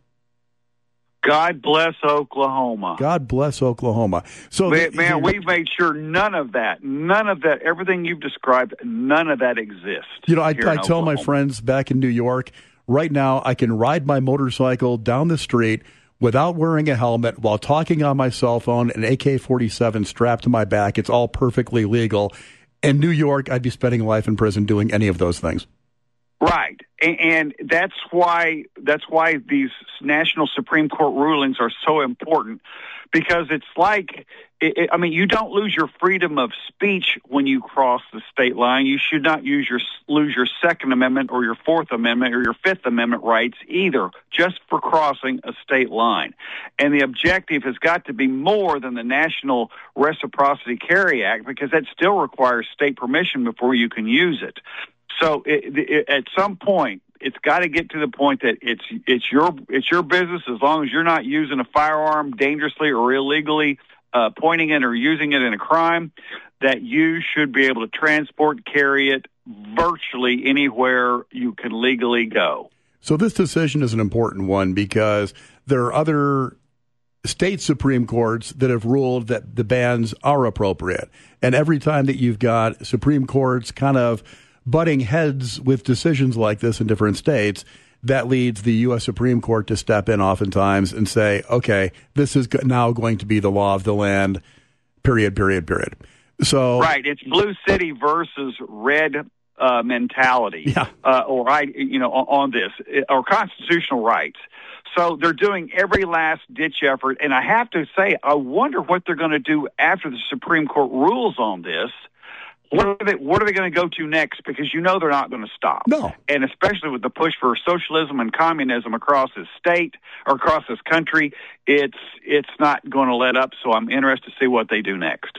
God bless Oklahoma.
God bless Oklahoma. So,
man,
the,
man we've made sure none of that, none of that, everything you've described, none of that exists.
You know, I, I tell
Oklahoma.
my friends back in New York, right now, I can ride my motorcycle down the street without wearing a helmet while talking on my cell phone, an A K forty-seven strapped to my back. It's all perfectly legal. In New York, I'd be spending life in prison doing any of those things.
Right, and, and that's why that's why these national Supreme Court rulings are so important, because it's like, it, it, I mean, you don't lose your freedom of speech when you cross the state line. You should not use your lose your Second Amendment or your Fourth Amendment or your Fifth Amendment rights either, just for crossing a state line. And the objective has got to be more than the National Reciprocity Carry Act, because that still requires state permission before you can use it. So it, it, at some point, it's got to get to the point that it's it's your it's your business, as long as you're not using a firearm dangerously or illegally, uh, pointing it or using it in a crime, that you should be able to transport, carry it virtually anywhere you can legally go.
So this decision is an important one because there are other state Supreme Courts that have ruled that the bans are appropriate. And every time that you've got Supreme Courts kind of butting heads with decisions like this in different states, that leads the U S Supreme Court to step in oftentimes and say, okay, this is now going to be the law of the land, period, period, period. So
right, it's blue city versus red uh, mentality,
yeah.
uh, or I, you know, on this, or constitutional rights. So they're doing every last ditch effort, and I have to say, I wonder what they're going to do after the Supreme Court rules on this. What are they, what are they going to go to next? Because you know they're not going to stop.
No.
And especially with the push for socialism and communism across this state or across this country, it's it's not going to let up. So I'm interested to see what they do next.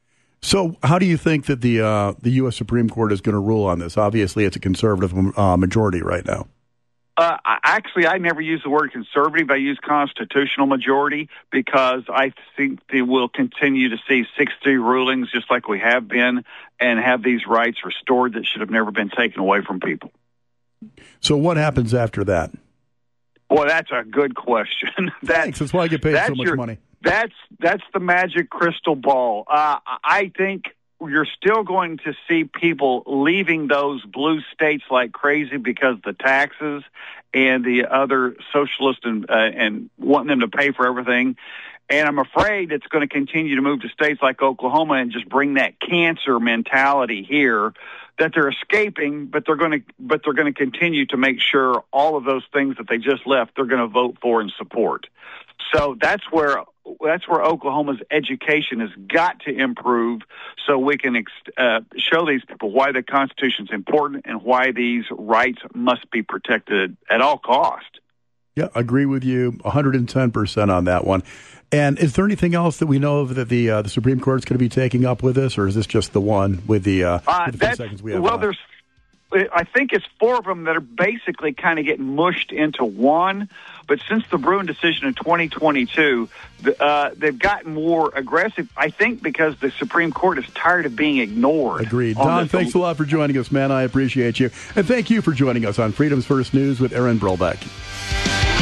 So how do you think that the uh, the U S Supreme Court is going to rule on this? Obviously, it's a conservative uh, majority right now.
Uh, I, actually, I never use the word conservative. I use constitutional majority, because I think they will continue to see six three rulings just like we have been, and have these rights restored that should have never been taken away from people.
So what happens after that?
Well, that's a good question. That's,
Thanks. That's why I get paid so much
your,
money.
That's that's the magic crystal ball. Uh, I think you're still going to see people leaving those blue states like crazy because of the taxes and the other socialists and, uh, and wanting them to pay for everything. And I'm afraid it's going to continue to move to states like Oklahoma and just bring that cancer mentality here that they're escaping, but they're going to but they're going to continue to make sure all of those things that they just left, they're going to vote for and support. So that's where that's where Oklahoma's education has got to improve, so we can ex- uh, show these people why the Constitution is important and why these rights must be protected at all cost.
Yeah, agree with you one hundred ten percent on that one. And is there anything else that we know of that the uh, the Supreme Court is going to be taking up with this, or is this just the one with the, uh,
uh,
with the few seconds we have
Well,
left?
there's I think it's four of them that are basically kind of getting mushed into one. But since the Bruen decision in twenty twenty-two, the, uh, they've gotten more aggressive, I think, because the Supreme Court is tired of being ignored.
Agreed. Don, thanks a lot for joining us, man. I appreciate you. And thank you for joining us on Freedom's First News with Aaron Brolbeck.